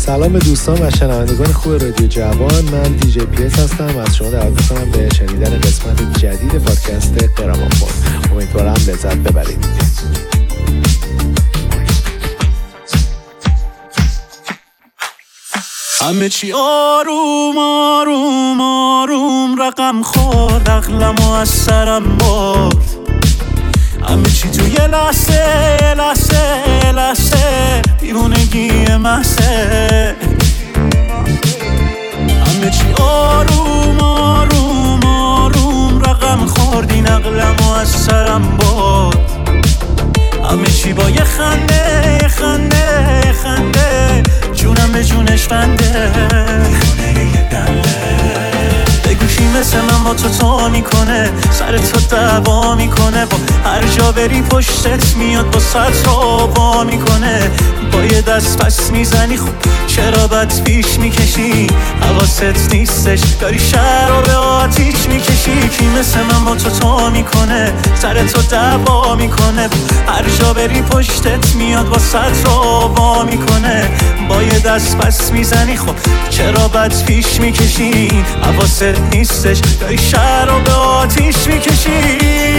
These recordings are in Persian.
سلام به دوستان و شنوندگان خوب رادیو جوان. من دیجی پیس هستم. از شما دعوت می‌کنم به شنیدن قسمت جدید پادکست گرامافون. امیدوارم لذت ببرید. همه چی آروم آروم آروم رقم خورد، عقلمو از سرم برد. همه چی توی لحظه لحظه لحظه دیوونگی محضه. همه چی آروم آروم آروم رقم خورد، این عقلمو از سرم برد. همه چی با یه خنده یه خنده یه خنده، جونم به جونش بنده. بگو کی مثل من با تو میکنه، سر تو دعوا میکنه، با هر جا بری پشتت میاد با سر وا میکنه. با یه دست پس میزنی خوب، چرا بد پیش میکشی؟ حواست نیستش داری شهر رو به آتیش میکشی. کی مثل من با تو میکنه، سر تو دعوا میکنه، هر جا بری پشتت میاد با سر وا میکنه. با یه دست پس میزنی خب چرا بد پیش میکشی؟ حواست نیستش داری شهر رو به آتیش میکشی.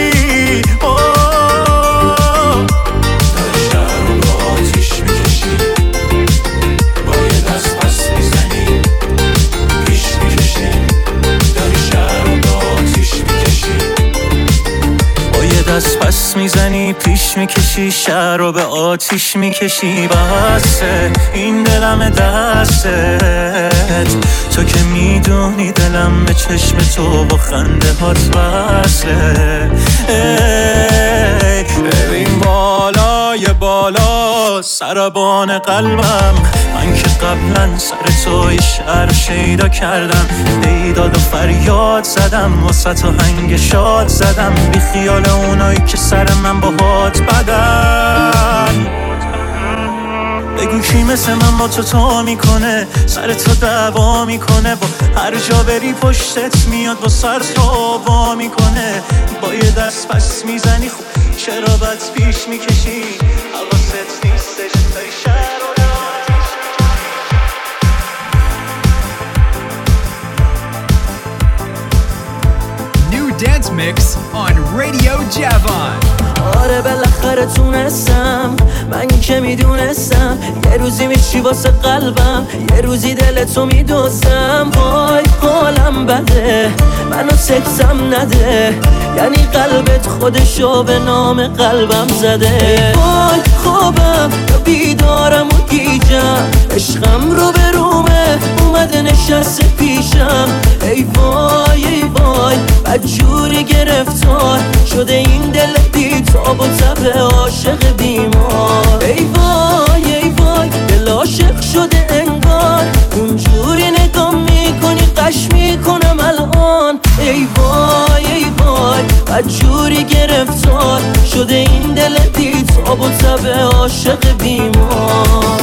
داری شهر رو به آتیش میکشی. با یه دست پس میزنی پیش میکشی. داری شهر رو به آتیش میکشی. با یه دست پس میزنی پیش میکشی، شهر رو به آتیش میکشی. بسه این دلم دستت، تو که میدونی دلم به چشم تو با خنده هات وصله. ببین بالای بالا سربان قلبم، من که قبلا سر تو یه شعر شیدا کردم. بیداد و فریاد زدم، واسه تو هنگ شاد زدم، بی خیال اونایی که سر من با هات بدن. بگو کی مثل من با تو میکنه، سر تو دعوا میکنه، با هر جا بری پشتت میاد با سر وا میکنه. با یه دست پس میزنی خوب، چرا بد پیش میکشی؟ حواست نیستش داری شهر رو به آتیش میکشی. New dance mix on Radio Javan. آره بالاخره تونستم، من که میدونستم یه روزی میشی واسه قلبم، یه روزی دلتو میدوزم. وای حالم بده، منو سکتم نده، یعنی قلبت خودشو به نام قلبم زده. وای خوابم یا بیدارم و گیجم، عشقم رو به رومه اومده نشسته پیشم. ای وای ای وای بدجوری گرفتار شده این دل بی تاب و تب عاشق بیمار. ای وای ای وای دل عاشق شده انگار، اونجوری نگاه میکنی قش میکنم الان. ای وای ای وای بدجوری گرفتار شده این دل بی تاب و تب عاشق بیمار.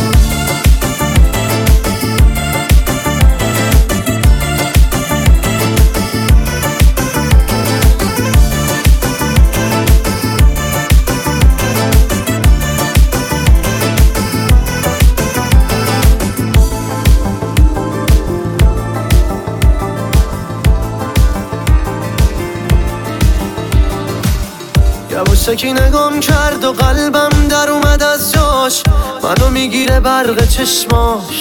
یواشکی نگام کرد و قلبم در اومد از جاش، منو میگیره برق چشماش.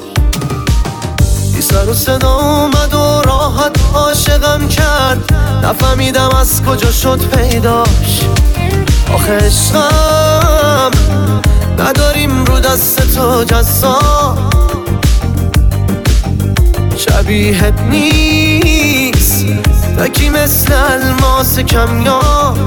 بی سر و صدا اومد و راحت عاشقم کرد، نفهمیدم از کجا شد پیداش. آخه عشقم نداریم رو دست تو جزا، شبیهت نیست تکی مثل الماس کمیاب.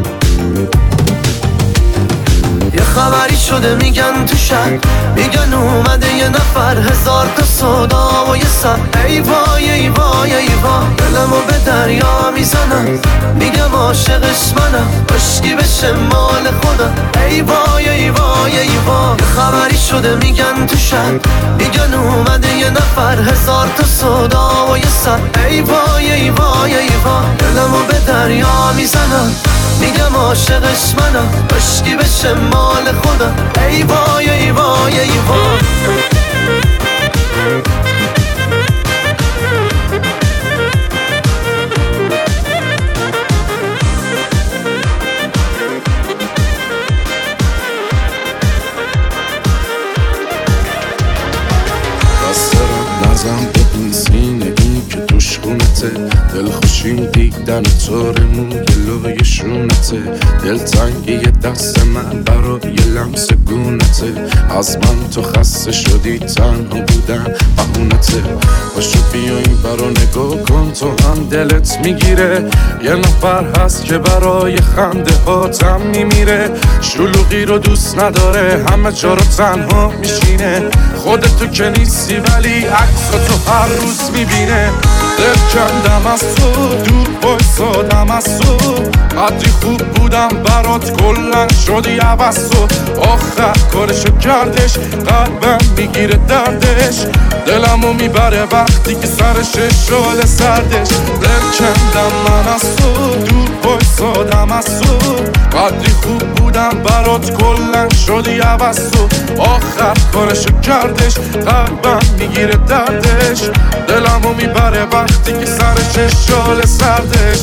یه خبری شده میگن تو شهر، میگن اومده یه نفر، هزار تا صدا و یه سر. ای وای ای وای ای وای دلمو به دریا میزنم، میگم عاشقش منم باشکی بشه مال خودم. ای وای ای وای ای وای یه خبری شده میگن تو شهر، میگن اومده یه نفر، هزار تا صدا و یه سر. ای وای ای وای ای وای دلمو به دریا میزنم، میگم عاشقش منم باشکی بشه مال خودم. ای وای ای وای ای وای دلخوشیم دیدن طورمون گلوی شونته، دلتنگی دست من برای لمس گونته. از من تو خسته شدی تنها بودن بهونته، باشو بیا این برا نگاه کن تو هم دلت میگیره. یه نفر هست که برای خنده هاتم میمیره، شلوغی رو دوست نداره همه جا رو تنها میشینه. خودتو که نیستی ولی عکساتو هر روز میبینه. دل کندم از تو دور بایستادم از تو، قدری خوب بودم برات کلن شدی عوض تو. آخر کارشو کردش قلبم میگیره دردش، دلمو میبره وقتی که سرش شال سردش. دل کندم من از تو دور بایستادم از تو، قدری خوب بودم برات کلن شدی عوض تو. آخر کارشو کردش قلبم میگیره دردش، دلمو میبره وقتی که سرش شال سردش.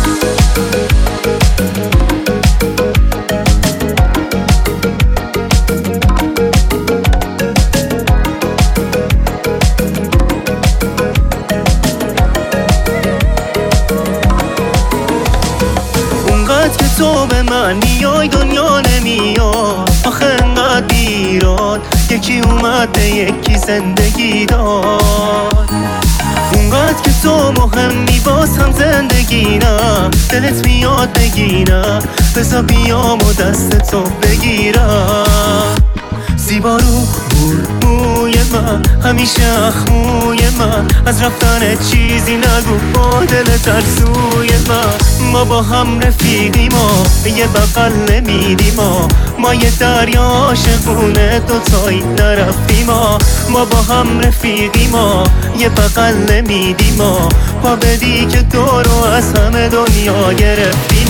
اونقدر که تو به من میای دنیا نمیاد، آخه انقدر دیران یکی اومد به یکی زندگی داد. اونقدر که تو مهمی باز هم زندگینم، دلت میاد بگینم بذار بیام و دست تو بگیرم. زیبا رو موی من همیشه اخموی من، از رفتن چیزی نگو با دل ترسوی من. ما با هم رفیقیم و به یه بغل نمیدیم، ما یه دریا عاشقونه دوتایی نرفتیم. ما با هم رفیقیم و یه بغل نمیدیم، پا بدی که دورو از همه دنیا گرفتیم.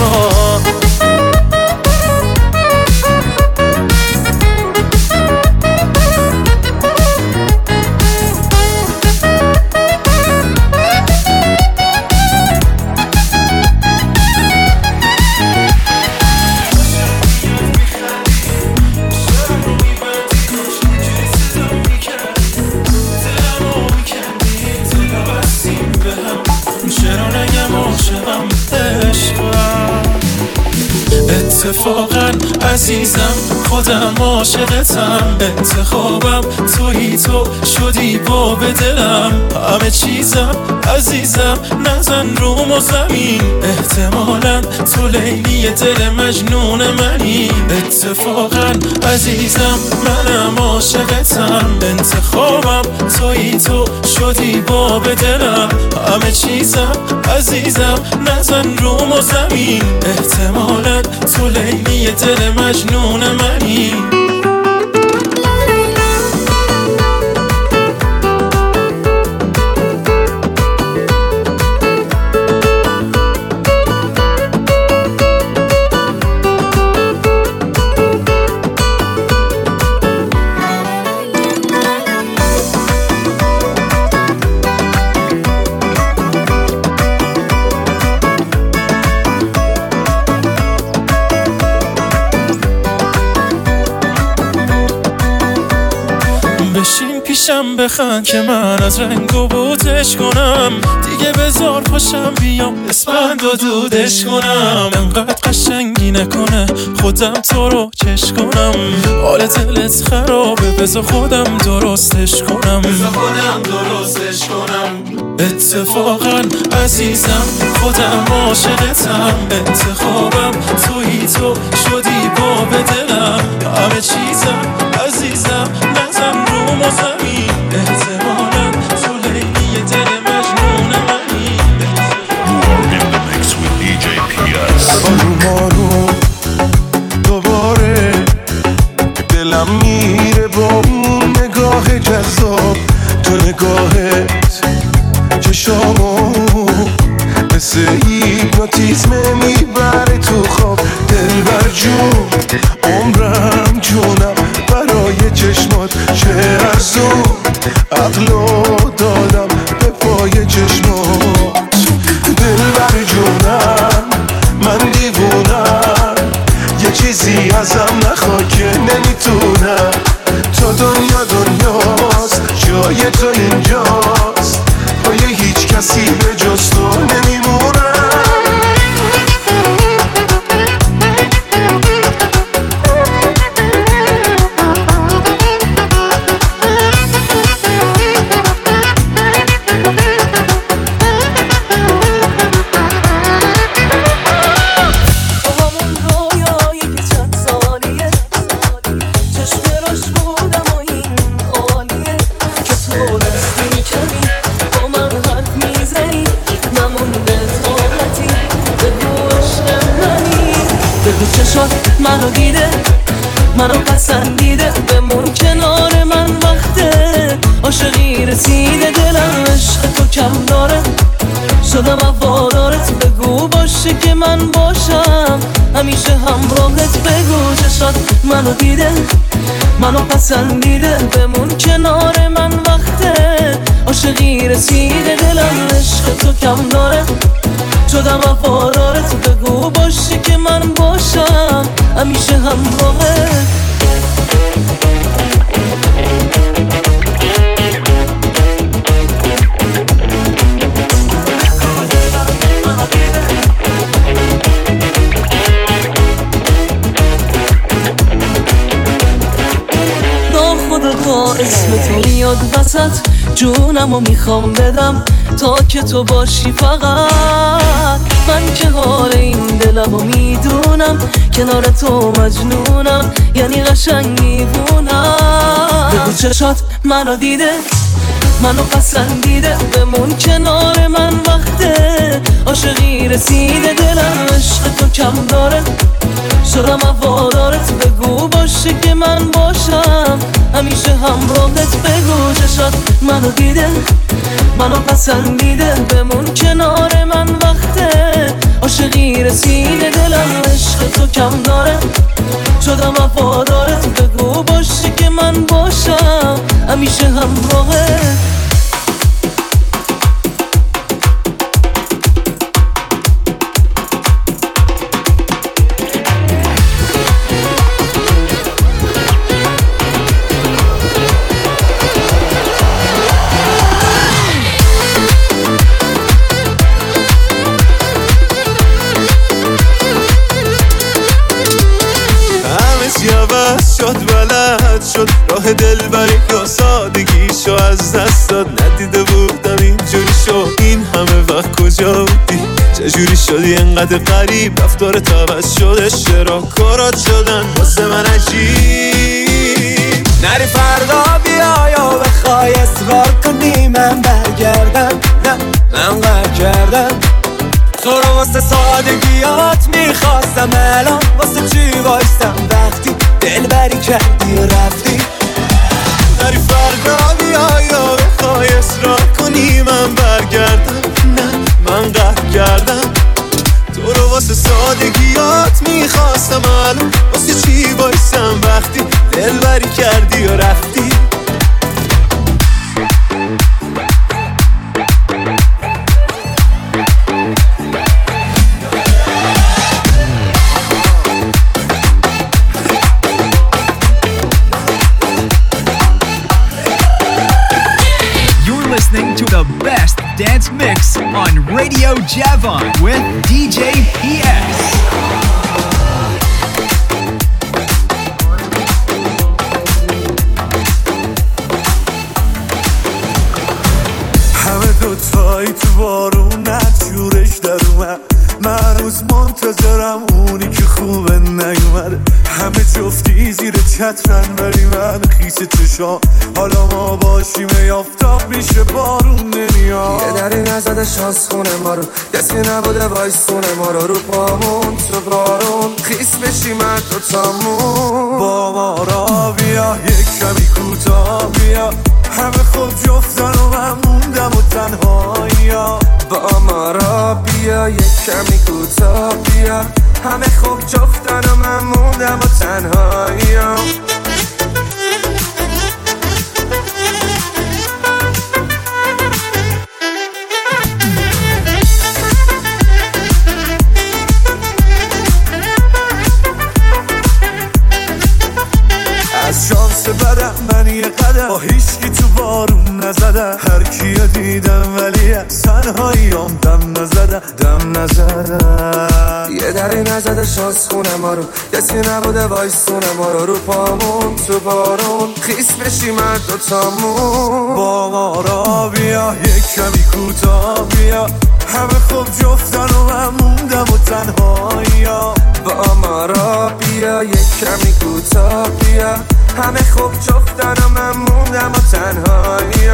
اتفاقا عزیزم خودم عاشقتم، انتخابم تویی تو شدی باب دلم. همه چیزم عزیزم نزن روم و زمین، احتمالا تو لیلی دل مجنون منی. اتفاقا عزیزم منم عاشقتم، انتخابم تویی تو شدی باب دلم. همه چیزم عزیزم نزن روم و زمین، احتمالا تو لیلی دل مجنون منی. بشین پیشم بخند که من از رنگ و بوتش کنم، دیگه بذار پاشم بیام اسپند و دودش کنم. انقدر قشنگی نکنه خودم تو رو چش کنم، حال دلت خرابه بذار خودم درستش کنم. اتفاقا عزیزم خودم عاشقتم، انتخابم تویی تو شدی باب دلم. همه چیزم عزیزم نزن روم و زمین، احتمالا تو لیلی دل مجنون منی. You are in the mix with DJ PS. آروم دوباره دلم میره با اون نگاه جذاب، تو نگاهت چشامو مثل هیپنوتیزم میبره تو خواب. دلبر جون عمرم جونم برای چشمات چه ارزون، چشات منو دیده منو پسندیده بمون کنار من وقته عاشقی رسیده دلم عشق تو کم داره شدم وفادارت بگو باشه که من باشم همیشه همراهت بگو چشات منو دیده منو پسندیده بمون کنار من وقته عاشقی رسیده دلم عشق تو کم داره شدم وفادارت بگو باشه که من باشم همیشه همراهت با اسم تو میاد وسط جونمو میخوام بدم تا که تو باشی فقط من که حال این دلمو میدونم کنار تو مجنونم یعنی قشنگ میبونم بگو چشات منو دیده منو پسندیده بمون کنار من وقته عاشقی رسیده دلم عشق تو کم داره شدم وفادارت بگو باشه که من باشم همیشه همراهت بگو چشات منو دیده منو پسندیده بمون کنار من وقته عاشقی رسیده دلم عشق تو کم داره شدم وفادارت بگو باشه که من باشم همیشه همراهت شد بلد شد راه دلبری که سادگیشو از دست داد ندیده بودم اینجوری شد این همه وقت کجا بودی چجوری شدی انقدر غریب رفتارت عوض شده چرا کارات شدن واسه من عجیب نری فردا بیا یا بخوای اصرار کنی من برگردم نه من قهر کردم تو رو واسه سادگیات میخواستم الان واسه چی وایستم وقتی دلبری کردی و رفتی نری فردا بیا یا بخوای اصرار کنی من برگردم نه من قهر کردم تو رو واسه سادگیات میخواستم الان واسه چی وایستم وقتی دلبری کردی و رفتی Listening to the best dance mix on Radio Javon with DJ PS. همه دوتایی تو بارونت شورش در اومد من روز منتظرم اونی که خوبه نیومده همه جفتی زیر چترن ولی من خیس چشام حالا ما باشیم یافتاب میشه بارون نمیاد یه دری نزده شانس خونه ما رو کسی نبوده وایستونه ما رو پامون تو بارون خیس بشیم دوتامون با ما را بیا یک کمی کوتاه بیا همه خوب جفتن و من موندم و تنهایی با ما را بیا یک کمی کوتاه بیا همه خوب جفتن و من موندم و تنهایی از شانس بدم من یه قدم با هیچکی تو بارون نزدم هر کیو دیدم ولی از تنهاییام دم نزدم یه دری نزده شانس خونه ما رو کسی نبوده وایستونه ما رو پامون تو بارون خیس بشیم دوتامون با ما را بیا یک کمی کوتاه بیا همه خوب جفتن و من موندم و تنهایی با ما را بیا یک کمی کوتاه بیا همه خوب جفتن و من موندم و تنهایی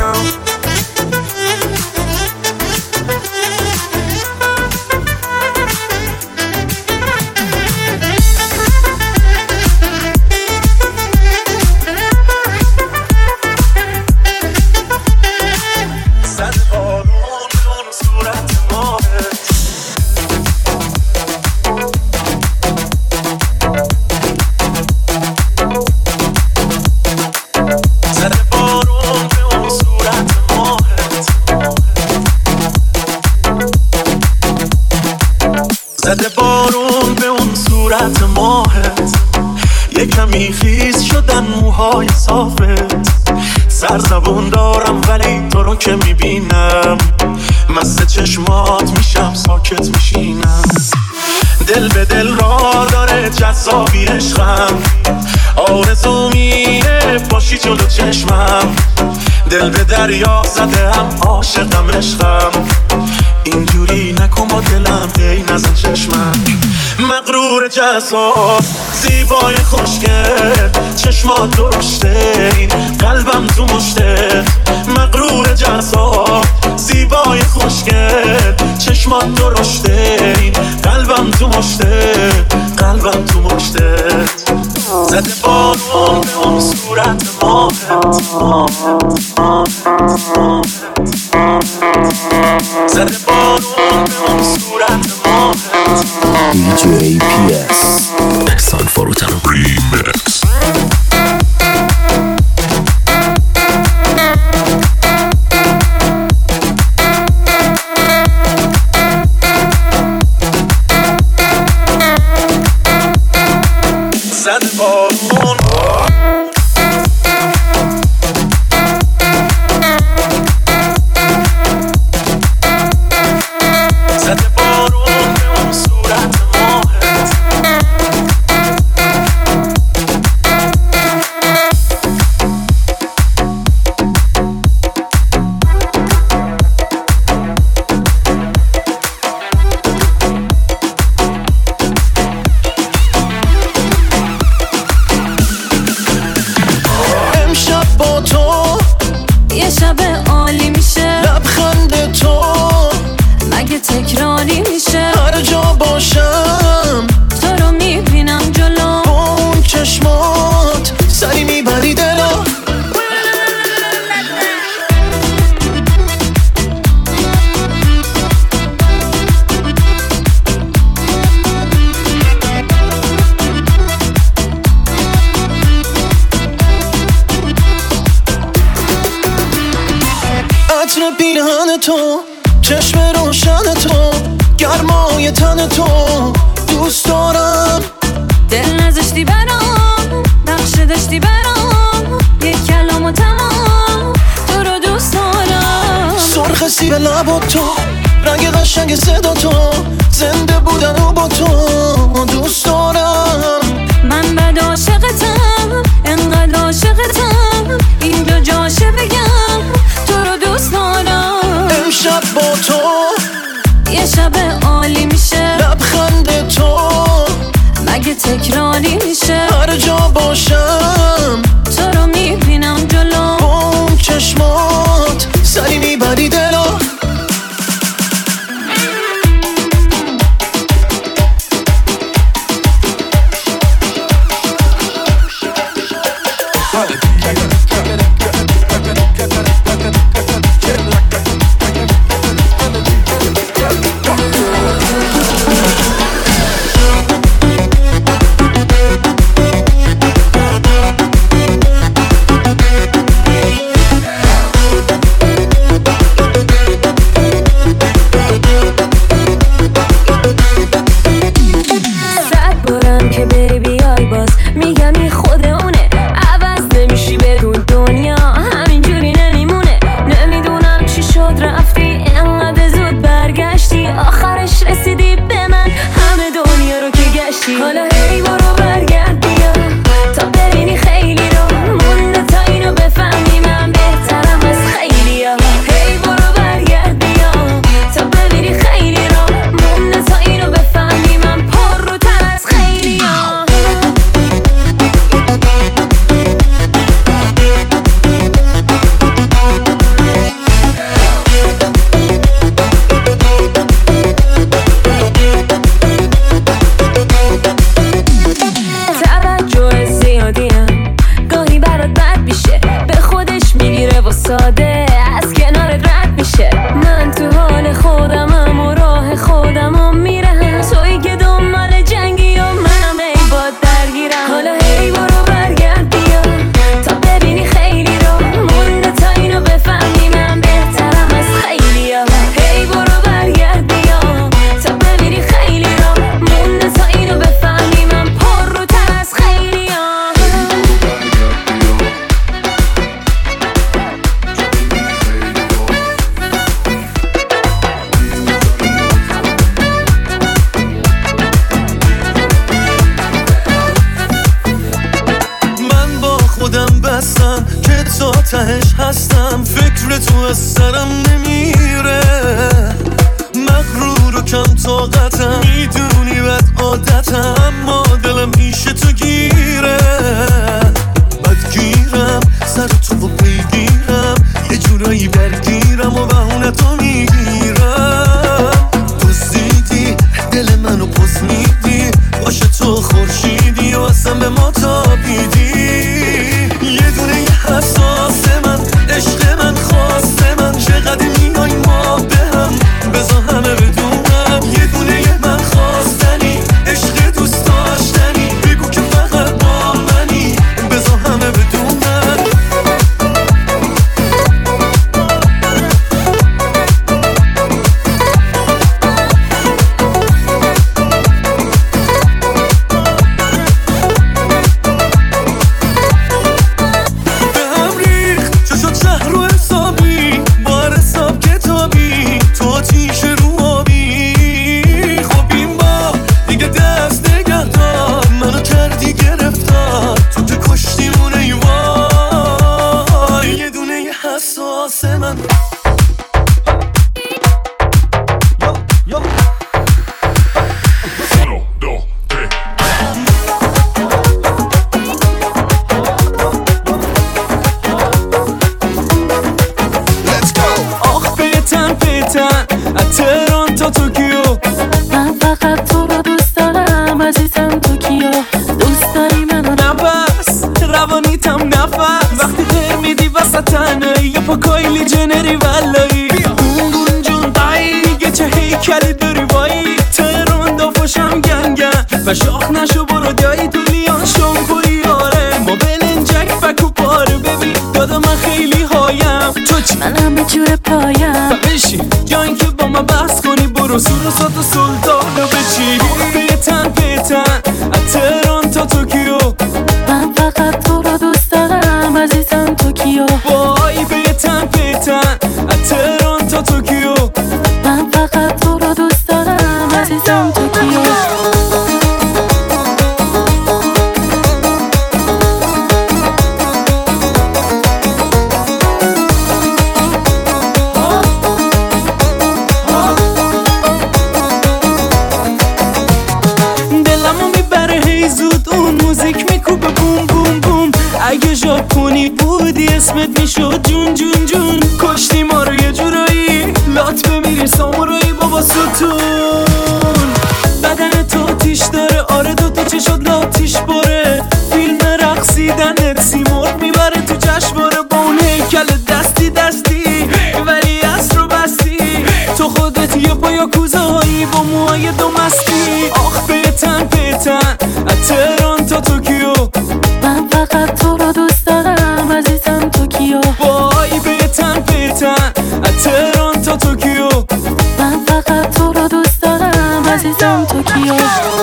زده بارون به اون صورت ماهت، یه کمی خیس شدن موهای صافت. سرزبون دارم ولی تو رو که میبینم مست چشمات میشم، ساکت میشینم. دل به دل را داره جذابی عشقم، آرزو میره باشی جلو چشمم. دل به دریا زده هم عاشقم عشقم، اینجوری نکن با دلم ای نزن چشمم. مغرور جذاب زیبای خوشگل، چشمات درشته این قلبم تو مشته. مغرور جذاب زیبای خوشگل، چشمات درشته این قلبم تو مشته، قلبم تو مشته. زده بارون به اون صورت ماهت، زده بارون به اون صورت ماهت. DJ PS احسان فروتن Remix. زده بارون زده بارون به اون صورت ماهت. امشب با تو یه شب عالی میشه، لبخند تو مگه تکراری میشه. هر جا باشم تو رو میبینم جلو، با اون چشمات سری میبری دلو. عطر پیرهن تو، چشم روشن تو، گرمای تن تو دوست دارم. دل نذاشتی برام، نقش داشتی برام، یک کلام و تمام تو رو دوست دارم. سرخ سیب لبات تو، رنگ قشنگ صدا تو، زنده بودن و با تو دوست دارم. من بد عاشقتم، انقدر عاشقتم، اینجا جاشه بگم تو رو دوست دارم. امشب با تو یه شب عالی میشه، لبخند تو مگه تکراری میشه. هر جا باشم تو رو میبینم جلو، با اون چشمات سری میبری دلو. تو از سرم نمیره، مغرور و کم طاقتم، میدونی بد عادتم، اما دلم پیش تو گیره، بدگیرم سر تو و پیگیرم، یه جورایی درگیرم و بهونه تو میگیرم، دزدیدی دل منو پس میدی، باشه تو خورشیدی و اصلا به ما تابیدی، یه دونه یه حساس من، عشق من، خواست من، چقدر میای ما به هم، بذار همه بدونم، یه دونه یه من خواستنی، عشق دوست داشتنی، بگو که فقط با منی، بذار همه بدونم. و شاخ نشو برو دیایی تو لیان شم کوری آره، ما بلنجک فکو پاره ببین دادا من خیلی هایم، تو چی؟ من همه جور پایم و بشین جایی که با من بحث کنی، برو سور و سات و سلطانو بچی، پیتن پیتن از تهران تا توکیو، من فقط تو رو دوست دارم عزیزم توکیو، وای پیتن پیتن از تهران تا توکیو، من فقط تو رو دوست دارم عزیزم توکیو. اگه ژاپنی بودی اسمت میشد جون جون جون، کشتی ما رو یه جورایی، لات بمیری سامورایی بابا ستون، بدن تو تیش داره آره، دوتا چشات لاتیش باره، فیلم رقصیدنت سیمرغ میبره تو جشنواره، با اون هیکل دستی دستی ولی اصر رو بستی، تو خودت یه پایا کوزهایی با موهای دو مستی، آخ پیتن پیتن از تهران تا توکیو، من فقط تو رو دوست دارم عزیزم توکیو، وای پیتن پیتن از تهران تا توکیو، من فقط تو رو دوست دارم عزیزم توکیو.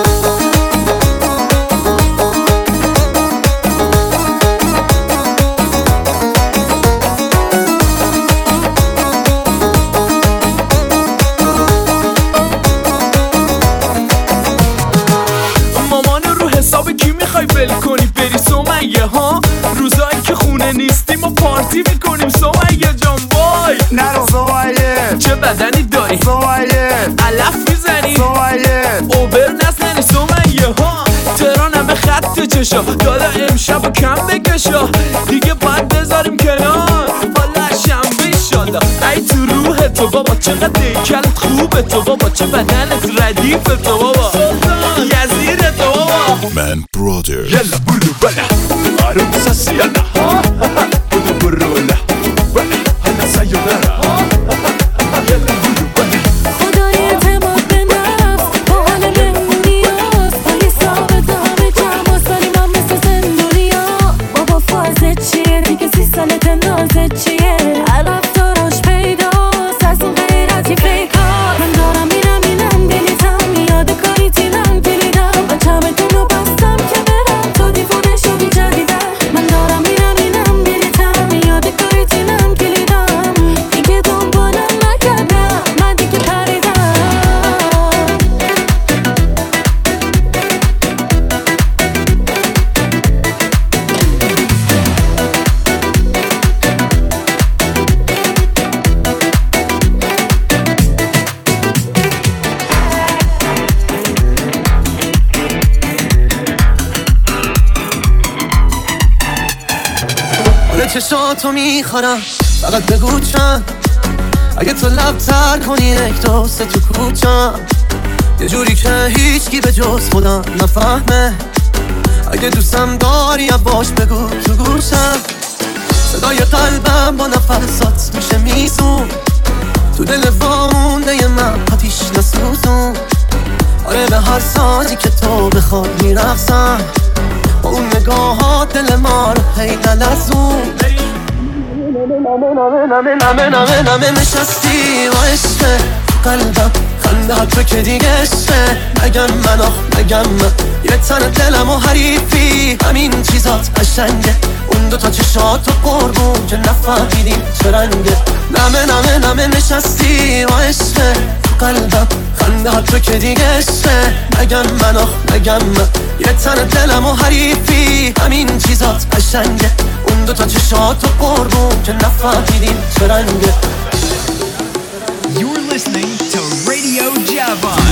مامانو رو حساب کی میخوای ول کنی بری سمیه ها، روزایی که خونه نیستیم و پارتی میکنیم سمیه جان، وای نرو سمیه، چه بدنی داری سمیه، علف میزنی سمیه، اوبر نزنی سمیه ها، تهرانم به خط چشا، دادا امشب و کم بکشا، دیگه باید بذاریم کنار، حالا شنبه ایشالله، ای تو روح تو بابا، چقدر دیکلت خوبه تو بابا، چه بدنت ردیف تو بابا، یزید تو بابا، من برادر یلا برو بلا عروسا سیانا برو برو لا حالا سایونارا، یلا برو بلا خدای اعتماد به نفس با حال مهمونی هست، با یه ثابت همه جمع آسانی من مثل زندونی ها، بابا فازت چیه دیگه 30 سالت نازت چیه، رفتاراش پیداست از اون غیرتی فیکار، من دارم میرم دلیتم یاد کاری تیرم کلیدم، من چمتون رو بستم که برم تو دیوونه شدی جدیدم، من دارم میرم چشاتو میخورم فقط بگو چند اگه تو لب تر کنی یک دوست تو کوچم یه جوری که هیچکی به جز خودم نفهمه اگه دوستم داری باش بگو تو گوشم صدای قلبم با نفسات میشه میسون تو دل وامونده من آتیش نسوزون آره به هر سازی که تو بخواد میرقصم با اون نگاهات دل ما رو هی نلرزون نمه نشستی و عشقه قلبم خنده ها تو که دیگه عشقه نگم من نگم من یه تن دلم و حریفی همین چیزات قشنگه اون دوتا چشات و قربون که نفهمیدیم چه رنگه نمه نشستی و عشقه قلبم خنده ها تو که دیگه عشقه نگم من نگم من یه تن دلم و حریفی همین چیزات قشنگه اون دوتا چشات و قربون که نفهمیدیم چه رنگه You're listening to Radio Javon.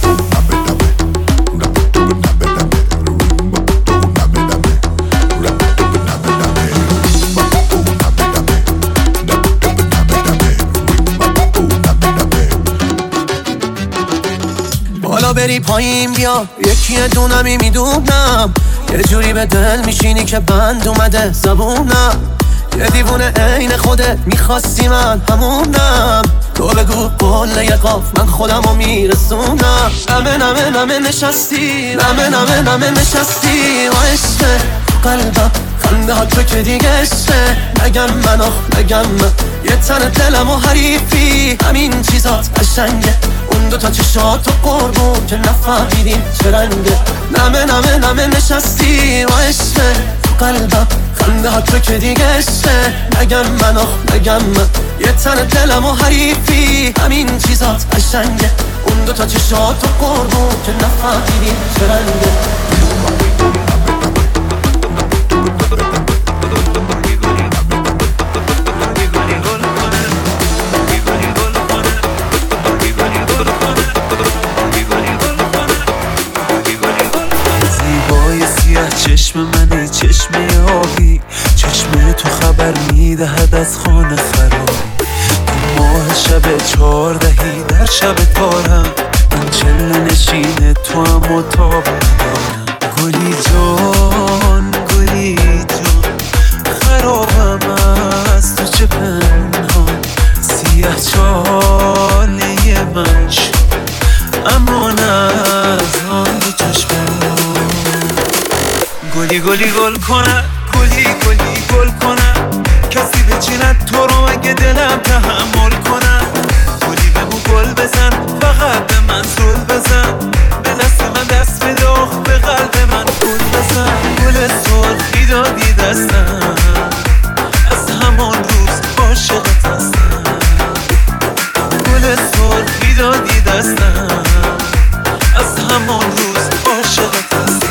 بالا بری پایین بیا یکی دونمی میدونم یه جوری به دل میشینی که بند اومده زبونم یه دیوونه عین خودت میخواستی من همونم تو بگو قول یه قاف من خودمو میرسونم نمه نشستی نمه نشستی و عشقه قلبم خنده ها تو که دیگه عشقه نگم من نگم من یه تن دلم و حریفی همین چیزات قشنگه اون دوتا چشات و قربون که نفهمیدیم چه رنگه نمه نشستی و عشقه قلبم خنده ها تو که دیگه عشقه نگم من نگم من یه تن دلم و حریفی همین چیزات قشنگه اون دوتا چشات و قربون که نفهمیدیم چه رنگه چشم منی چشم آبی چشم تو خبر میدهد از خانه خرابی تو ماه شب 14 در شب تارم من چله نشین تو هم و تاب ندارم گلی جان خرابم از تو چه پنهان سیاه چاله من شد اما نه از آن دو چشمم گلی گل کنه گل کنه کسی بچیند تو رو اگه دلم تحمل کنه گلی بگو گل بزن فقط به من زل بزن به دست من دست بده به قلب من گل بزن گل سرخی دادی دستم از همان روز عاشقت هستم گل سرخی دادی دستم از همان روز عاشقت هستم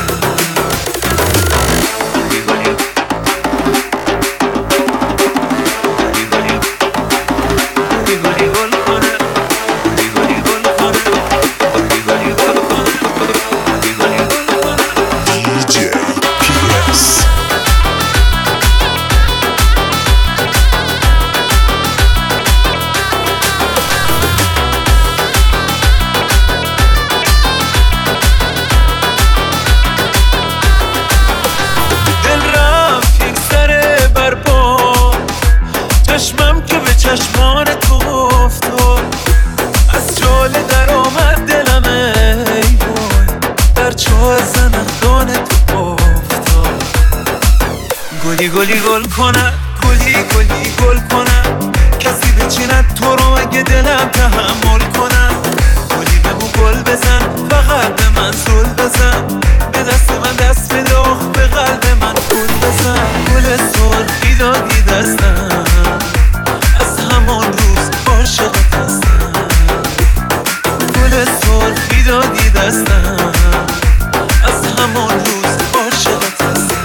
چشمان تو افتاد از جاله در آمد دلم ای وای در چاه زنخدان تو افتاد گلی گل کنه گل کنه کسی بچیند تو رو اگه دلم تحمل کنه گلی بگو گل بزن فقط به من زل بزن به دست من دست بده به قلب من گل بزن گل سرخی دادی دستم همان روز عاشقت هستم گل سرخی دادی دستم از همان روز عاشقت هستم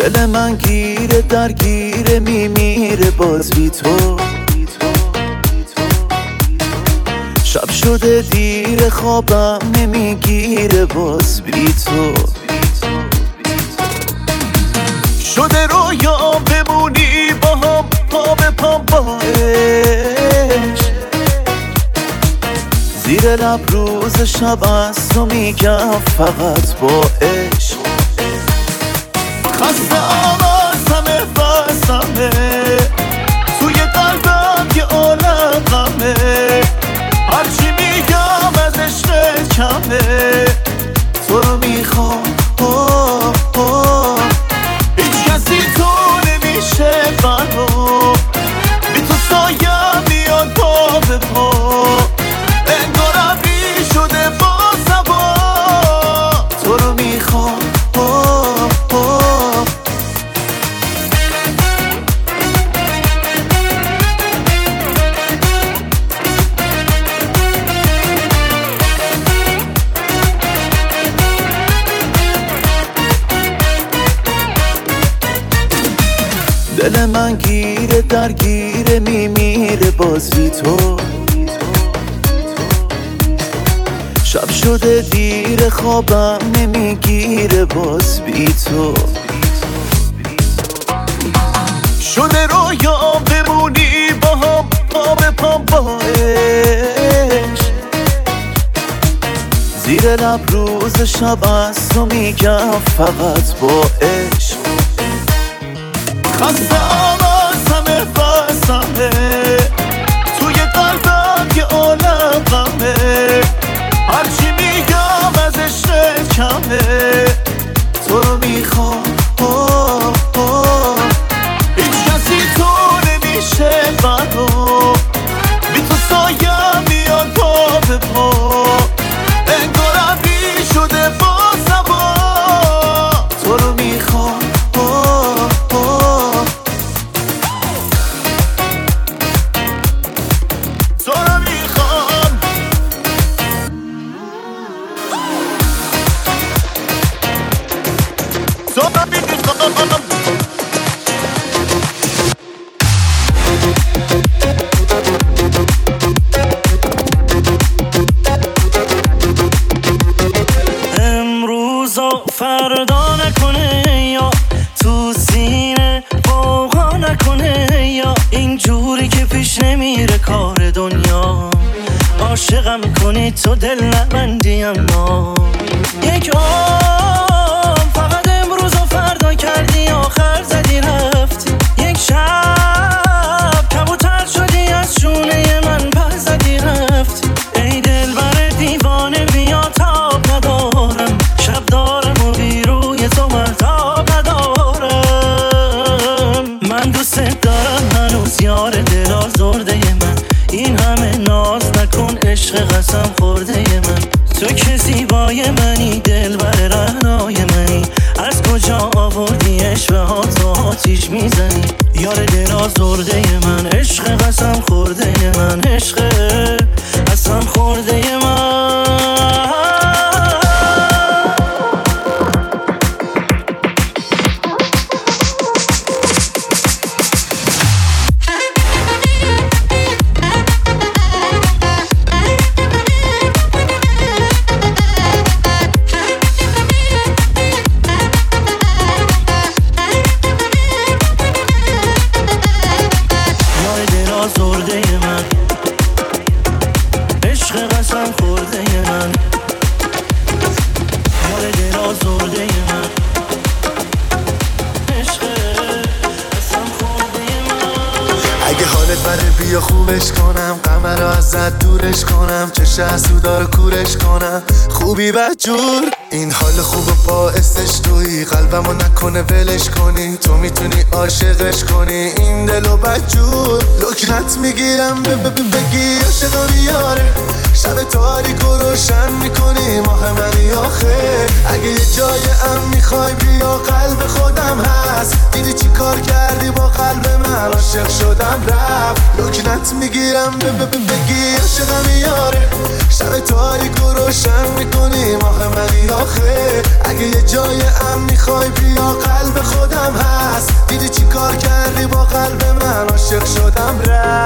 دل من گیره درگیره میمیره باز بی تو. شب شده دیر خوابم نمیگیره باز بی تو. شده رویا بمونی با هم پا به پا با عشق. زیر لب روز شب از تو میگم فقط با عشق. خستم از همه بسمه توی قلبم یه عالم غمه. هرچی میگم از عشق کمه تو رو میخوام. هیچ کسی تو نمیشه برام بی تو سایم میاد پا به پا. انگارم بی شده با سبا تو رو میخوام. دل من گیره درگیره میمیره باز بی تو. شب شده دیر خوابم نمیگیره باز بی تو. شده رویا بمونی با هم پا به پا با عشق. زیر لب روز شب از تو میگم فقط با عشق. خستم از همه بسمه توی قلبم یه عالم غمه. هرچی میگم از عشق کمه تو رو میخوام. هیچ کسی تو نمیشه برام بی تو سایم میاد پا به پا. انگارم بی شده با سبا تو رو میخوام. امروز و فردا نکنه یا تو سینه فوقا نکنه یا اینجوری که پیش نمیره کار دنیا. عاشقم کنی تو دل نبندی اما یک عام فقط امروز و فردا کردی آخر زدی رفتی. یک شب کبوتر شدی از شونه من پر زدی رفتی. ای دل بر دیوانه بیا تاب ندارم شب دارم و بی روی تو مرتاب ندارم. من دوست دارم هنوز یار دل آزرده من. این همه ناز نکن عشق قسم خورده من. تو که زیبای منی دل بر رهنای منی. از کجا آوردی عشق ها تو آتیش میزنی. یار دل آزرده من عشق قسم خورده من. عشق قسم خورده من. بیا خوبش کنم غم رو ازت دورش کنم چش حسودا رو کورش کنم خوبی بدجور این حال خوب باعثش تویی قلبمو نکنه ولش کنی تو میتونی عاشقش کنی این دلو بدجور لکنت میگیرم بگی عاشقم یاره شب تاریکو روشن میکنی ماه منی آخه اگه یه جای ام میخوای بیا قلب خودم هست دیدی چی کار کردی با قلب من عاشق شدم رفت لکنت میگیرم بگی عاشقم یاره شب تاریک و روشن میکنیم آخه منی آخه اگه یه جای امن میخوای بیا قلب خودم هست دیدی چی کار کردی با قلب من عاشق شدم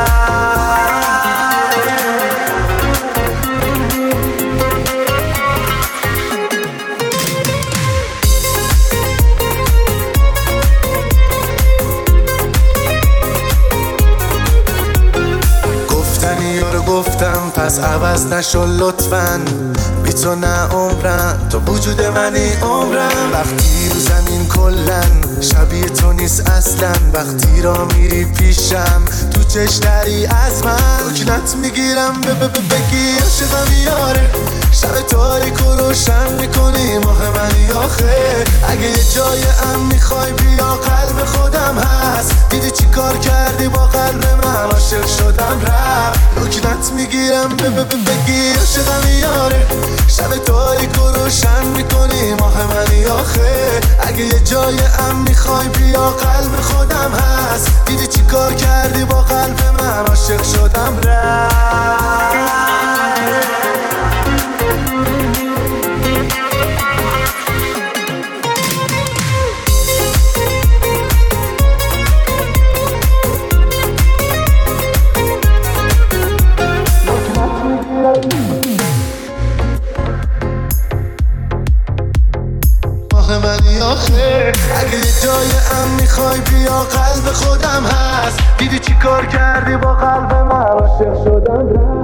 گفتم پس عوض نشو لطفاً بی تو نه عمرم تو وجود منی عمرم وقتی رو زمین کلن شبیه تو نیست اصلا وقتی را میری پیشم تو چشتری از من رکنت میگیرم بگی عاشقم یاره شب تاریک و روشن میکنیم آخه منی آخه اگه یه جای امن میخوای بیا قلب خودم هست دیدی چی کار کردی با قلب من عاشق شدم رکنت میگیرم بگی عاشقم یاره شب تاریک و روشن میکنیم آخه منی آخه اگه یه جای امن میخوای بیا قلب خودم هست دیدی چی کار کردی با قلب من عاشق شدم اگه یه جای امن میخوای بیا قلب خودم هست دیدی چی کار کردی با قلب من عاشق شدم